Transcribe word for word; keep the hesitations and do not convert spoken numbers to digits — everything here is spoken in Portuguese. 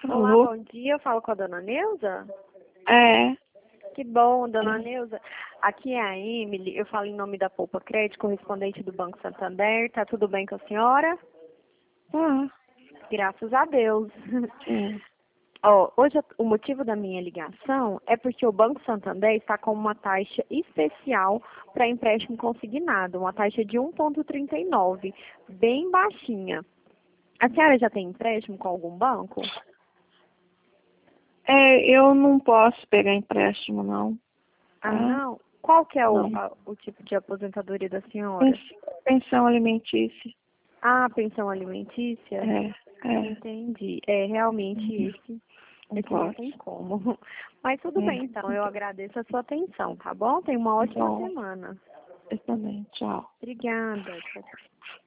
Olá, Alô? bom dia. Eu falo com a dona Neuza? É. Que bom, dona Neuza. Aqui é a Emily. Eu falo em nome da Poupa Crédito, correspondente do Banco Santander. Tá tudo bem com a senhora? Ah, Graças a Deus. sim. Ó, hoje o motivo da minha ligação é porque o Banco Santander está com uma taxa especial para empréstimo consignado, uma taxa de um vírgula trinta e nove, bem baixinha. A senhora já tem empréstimo com algum banco? É, eu não posso pegar empréstimo, não. Ah, Tá? não? Qual que é o, Não. a- o tipo de aposentadoria da senhora? Pens- Pensão alimentícia. Ah, pensão alimentícia? É, é. Entendi. É, realmente Uhum. esse, Não esse não pode. tem como. Mas tudo É. bem, então. Eu agradeço a sua atenção, tá bom? Tenha uma ótima Bom, semana. eu também. Tchau. Obrigada. Tchau, tchau.